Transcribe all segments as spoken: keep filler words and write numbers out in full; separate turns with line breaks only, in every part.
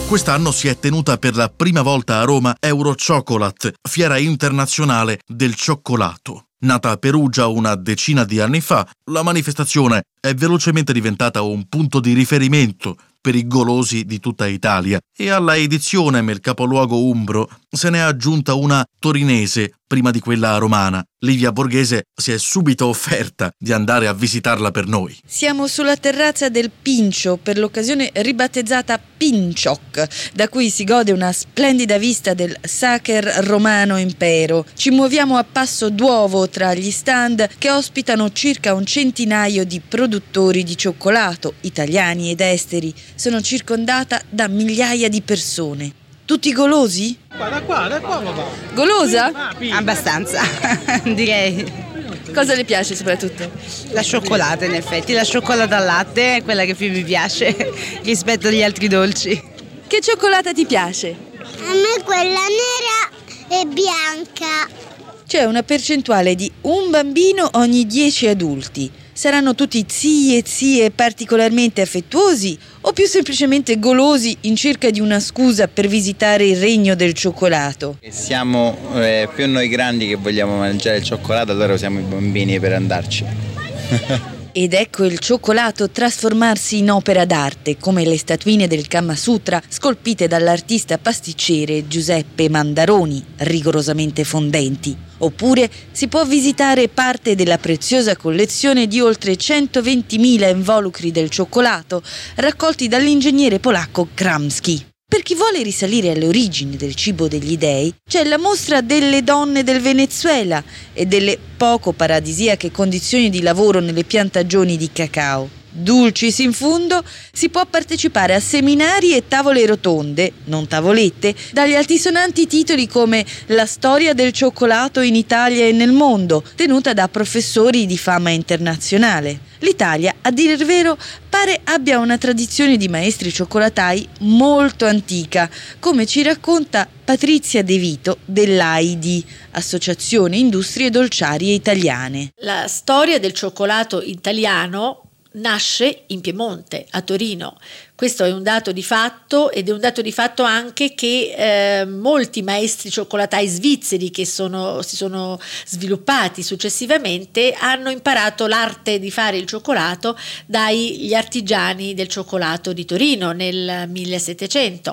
Quest'anno si è tenuta per la prima volta a Roma Eurochocolate, fiera internazionale del cioccolato. Nata a Perugia una decina di anni fa, la manifestazione è velocemente diventata un punto di riferimento per i golosi di tutta Italia e alla edizione nel capoluogo umbro se ne è aggiunta una torinese prima di quella romana. Livia Borghese si è subito offerta di andare a visitarla per noi.
Siamo sulla terrazza del Pincio, per l'occasione ribattezzata Pincioc, da cui si gode una splendida vista del Sacer Romano Impero. Ci muoviamo a passo d'uovo tra gli stand che ospitano circa un centinaio di produttori di cioccolato, italiani ed esteri. Sono circondata da migliaia di persone. Tutti golosi?
Da qua, da qua, papà.
Golosa?
Abbastanza, direi.
Cosa le piace soprattutto?
La cioccolata, in effetti, la cioccolata al latte è quella che più mi piace rispetto agli altri dolci.
Che cioccolata ti piace?
A me quella nera e bianca.
C'è una percentuale di un bambino ogni dieci adulti. Saranno tutti zii e zie particolarmente affettuosi o più semplicemente golosi in cerca di una scusa per visitare il regno del cioccolato?
Siamo eh, più noi grandi che vogliamo mangiare il cioccolato, allora usiamo i bambini per andarci.
Ed ecco il cioccolato trasformarsi in opera d'arte, come le statuine del Kama Sutra scolpite dall'artista pasticcere Giuseppe Mandaroni, rigorosamente fondenti. Oppure si può visitare parte della preziosa collezione di oltre centoventimila involucri del cioccolato raccolti dall'ingegnere polacco Kramski. Per chi vuole risalire alle origini del cibo degli dei, c'è la mostra delle donne del Venezuela e delle poco paradisiache condizioni di lavoro nelle piantagioni di cacao. Dulcis in fundo, si può partecipare a seminari e tavole rotonde, non tavolette, dagli altisonanti titoli come La storia del cioccolato in Italia e nel mondo, tenuta da professori di fama internazionale. L'Italia, a dire il vero, pare abbia una tradizione di maestri cioccolatai molto antica, come ci racconta Patrizia De Vito dell'A I D, Associazione Industrie Dolciarie Italiane.
La storia del cioccolato italiano nasce in Piemonte, a Torino. Questo è un dato di fatto ed è un dato di fatto anche che eh, molti maestri cioccolatai svizzeri che sono, si sono sviluppati successivamente hanno imparato l'arte di fare il cioccolato dagli artigiani del cioccolato di Torino nel millesettecento.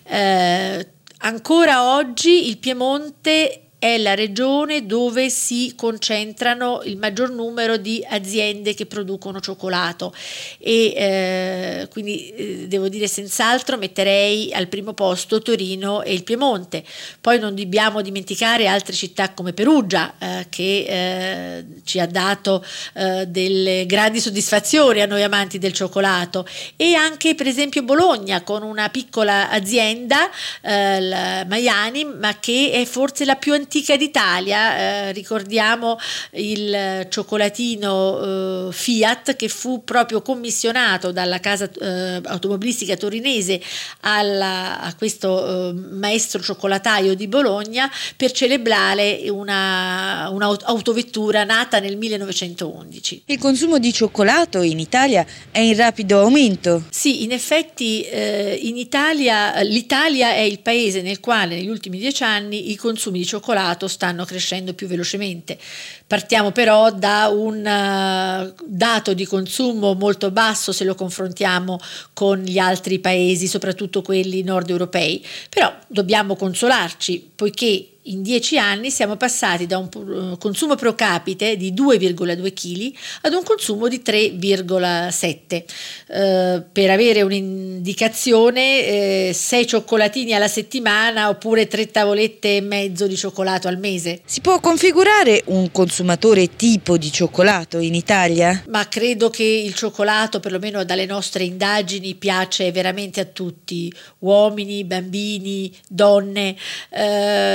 Eh, ancora oggi il Piemonte è la regione dove si concentrano il maggior numero di aziende che producono cioccolato e eh, quindi eh, devo dire senz'altro metterei al primo posto Torino e il Piemonte. Poi non dobbiamo dimenticare altre città come Perugia eh, che eh, ci ha dato eh, delle grandi soddisfazioni a noi amanti del cioccolato, e anche per esempio Bologna con una piccola azienda, eh, la Maiani, ma che è forse la più antica antica d'Italia. Eh, ricordiamo il cioccolatino eh, Fiat che fu proprio commissionato dalla casa eh, automobilistica torinese alla, a questo eh, maestro cioccolataio di Bologna per celebrare una, una autovettura nata nel millenovecentoundici.
Il consumo di cioccolato in Italia è in rapido aumento.
Sì, in effetti eh, in Italia l'Italia è il paese nel quale negli ultimi dieci anni i consumi di cioccolato stanno crescendo più velocemente. Partiamo però da un uh, dato di consumo molto basso se lo confrontiamo con gli altri paesi, soprattutto quelli nord europei, però dobbiamo consolarci poiché in dieci anni siamo passati da un consumo pro capite di due virgola due chili ad un consumo di tre virgola sette. Eh, per avere un'indicazione, eh, sei cioccolatini alla settimana oppure tre tavolette e mezzo di cioccolato al mese.
Si può configurare un consumatore tipo di cioccolato in Italia?
Ma credo che il cioccolato, perlomeno dalle nostre indagini, piace veramente a tutti, uomini, bambini, donne. Eh,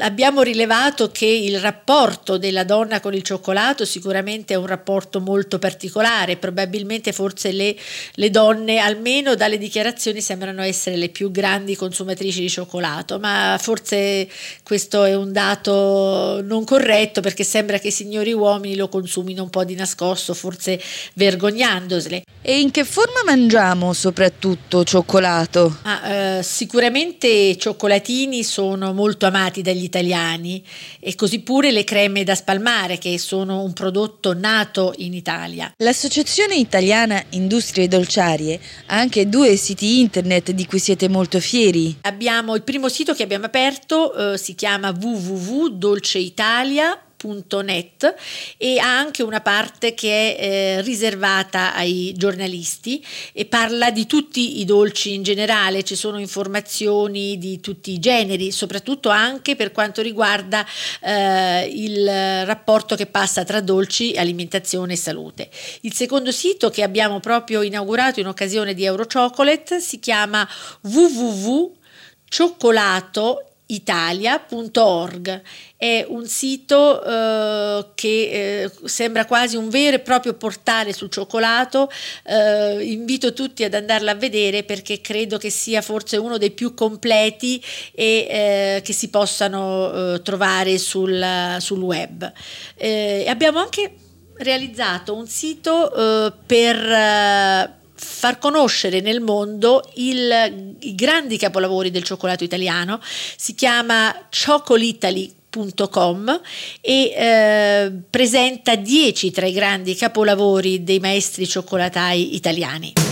abbiamo rilevato che il rapporto della donna con il cioccolato sicuramente è un rapporto molto particolare, probabilmente forse le, le donne, almeno dalle dichiarazioni, sembrano essere le più grandi consumatrici di cioccolato, ma forse questo è un dato non corretto, perché sembra che i signori uomini lo consumino un po' di nascosto, forse vergognandosene.
E in che forma mangiamo soprattutto cioccolato?
Ah, eh, sicuramente i cioccolatini sono molto amati dagli italiani, e così pure le creme da spalmare, che sono un prodotto nato in Italia.
L'Associazione Italiana Industrie Dolciarie ha anche due siti internet di cui siete molto fieri.
Abbiamo il primo sito che abbiamo aperto, eh, si chiama w w w punto dolceitalia punto net, e ha anche una parte che è eh, riservata ai giornalisti e parla di tutti i dolci in generale. Ci sono informazioni di tutti i generi, soprattutto anche per quanto riguarda eh, il rapporto che passa tra dolci, alimentazione e salute. Il secondo sito, che abbiamo proprio inaugurato in occasione di Eurochocolate, si chiama w w w punto cioccolato italia punto org. È un sito eh, che eh, sembra quasi un vero e proprio portale sul cioccolato. Eh, invito tutti ad andarla a vedere, perché credo che sia forse uno dei più completi e eh, che si possano eh, trovare sul, sul web. Eh, abbiamo anche realizzato un sito eh, per eh, far conoscere nel mondo il, i grandi capolavori del cioccolato italiano. Si chiama chocolitaly punto com e eh, presenta dieci tra i grandi capolavori dei maestri cioccolatai italiani.